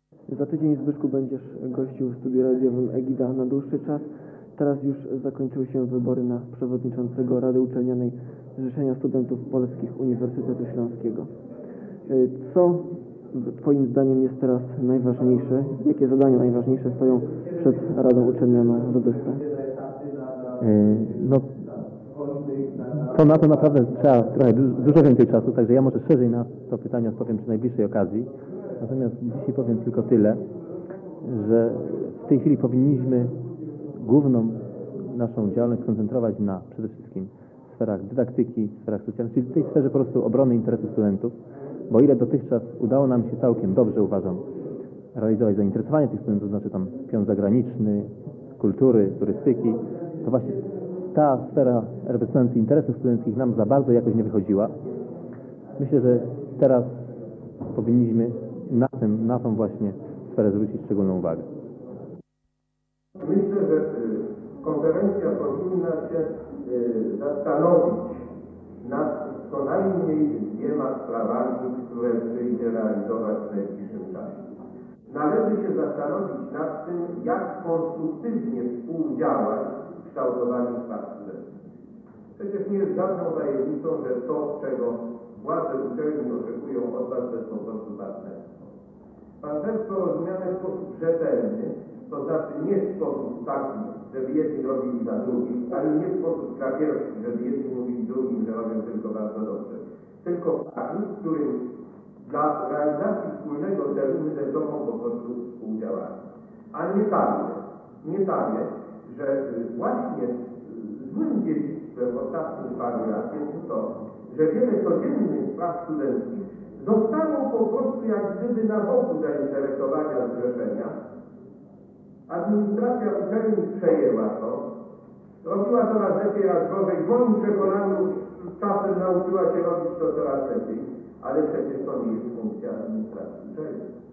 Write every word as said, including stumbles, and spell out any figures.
Za tydzień, Zbyszku, będziesz gościł w studiu radiowym Egida na dłuższy czas. Teraz już zakończyły się wybory na przewodniczącego Rady Uczelnianej Zrzeszenia Studentów Polskich Uniwersytetu Śląskiego. Co Twoim zdaniem jest teraz najważniejsze? Jakie zadania najważniejsze stoją przed Radą Uczelnianą w Odesse? No, to na to naprawdę trzeba trochę dużo więcej czasu, także ja może szerzej na to pytanie odpowiem przy najbliższej okazji. Natomiast dzisiaj powiem tylko tyle, że w tej chwili powinniśmy główną naszą działalność skoncentrować na przede wszystkim sferach dydaktyki, sferach socjalnych, czyli w tej sferze po prostu obrony interesów studentów, bo ile dotychczas udało nam się całkiem dobrze, uważam, realizować zainteresowanie tych studentów, znaczy tam pion zagraniczny, kultury, turystyki, to właśnie ta sfera reprezentacji interesów studenckich nam za bardzo jakoś nie wychodziła. Myślę, że teraz powinniśmy na tym, na tą właśnie sferę zwrócić szczególną uwagę. Myślę, że konferencja powinna się zastanowić nad co najmniej dwiema sprawami, które przyjdzie realizować w najbliższym czasie. Należy się zastanowić nad tym, jak konstruktywnie współdziałać w kształtowaniu spraw studenckich. Przecież nie jest żadną tajemnicą, że to, czego władze uczelni oczekują od nas, to jest po prostu partnerstwo. Partnerstwo rozumiane w sposób rzetelny, to znaczy nie w sposób taki, żeby jedni robili za drugich, ale nie w sposób krapierski, żeby jedni mówili drugim, że robią tylko bardzo dobrze. Tylko taki, w którym dla realizacji wspólnego celu my ze sobą po prostu współdziałamy. A nie takie, nie takie, że właśnie złym dziedzictwem ostatnich paru lat jest to, że wiele codziennych spraw studenckich zostało po prostu jak gdyby na boku zainteresowania zrzeszenia. Administracja uczelni przejęła to, robiła to raz lepiej, raz gorzej. W moim przekonaniu czasem nauczyła się robić to coraz lepiej, ale przecież to nie jest funkcja administracji uczelni.